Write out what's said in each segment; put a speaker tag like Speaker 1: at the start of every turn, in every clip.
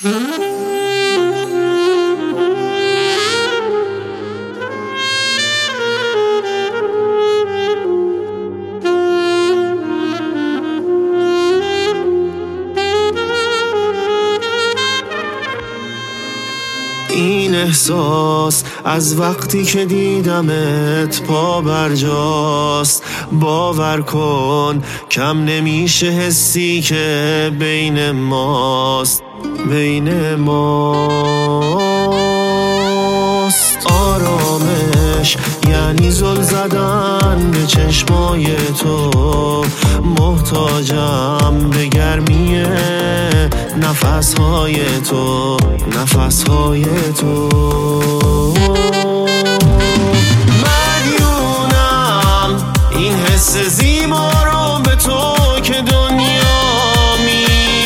Speaker 1: این احساس از وقتی که دیدمت پا برجاست. باور کن کم نمیشه حسی که بین ماست، بین ماست. آرامش یعنی زل زدن به چشمای تو، محتاجم به گرمی نفسهای تو، نفسهای تو. مدیونم این حس زیبا رو به تو که دنیامی.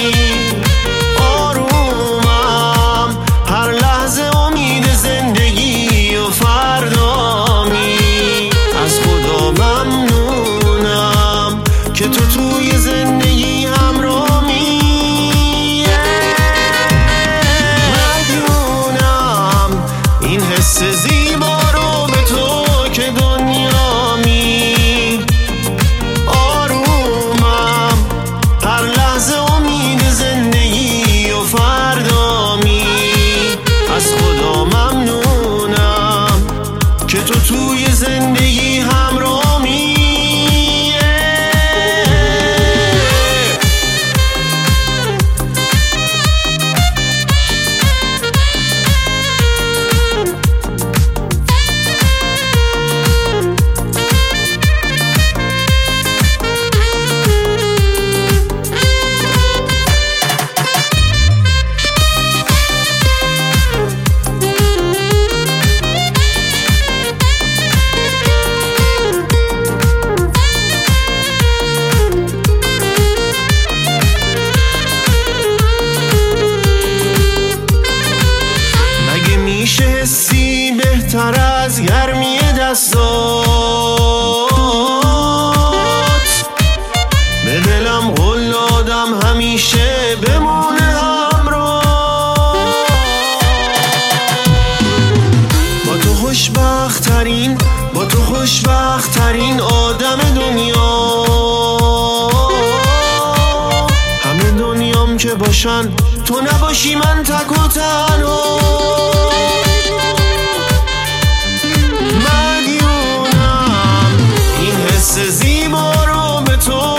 Speaker 1: آرومم هر لحظه امید زندگی و فردامی. از خدا ممنونم که تو توی زندگی همراهمی. این حس زیبا رو به تو که دنیامی. آرومم هر لحظه امید زندگی و فردامی. از خدا ممنونم که تو توی زندگی همراهمی. حسی بهتر از گرمی دستات. به دلم قول دادم همیشه بمونه همراه. با تو خوشبخت‌ترین، با تو خوشبخت‌ترین آدم دنیا. همه دنیام که باشن تو نباشی من تک و تنها. مدیونم این حس زیبا رو به تو